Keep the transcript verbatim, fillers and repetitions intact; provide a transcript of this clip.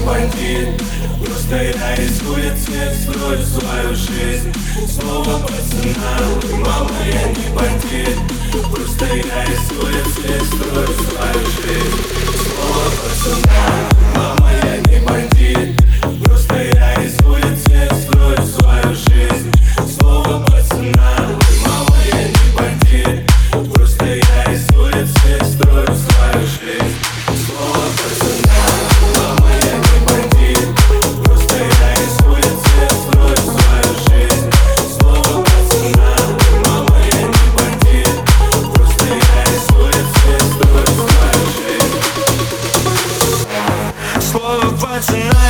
бандит. Просто я из улицы строю свою жизнь. Слово пацана, мама, я не бандит. Просто я из улицы строю свою жизнь. Слово пацана, мама, я не бандит. Просто я из улицы строю свою жизнь. Слово пацана, мама, я не бандит. Просто я из улицы строю свою жизнь. Слово пацана, мама, я не бандит. Просто я из улицы строю свою жизнь. Слово пацана, мама, я не бандит. Просто я из улицы строю свою жизнь. Слово пацана.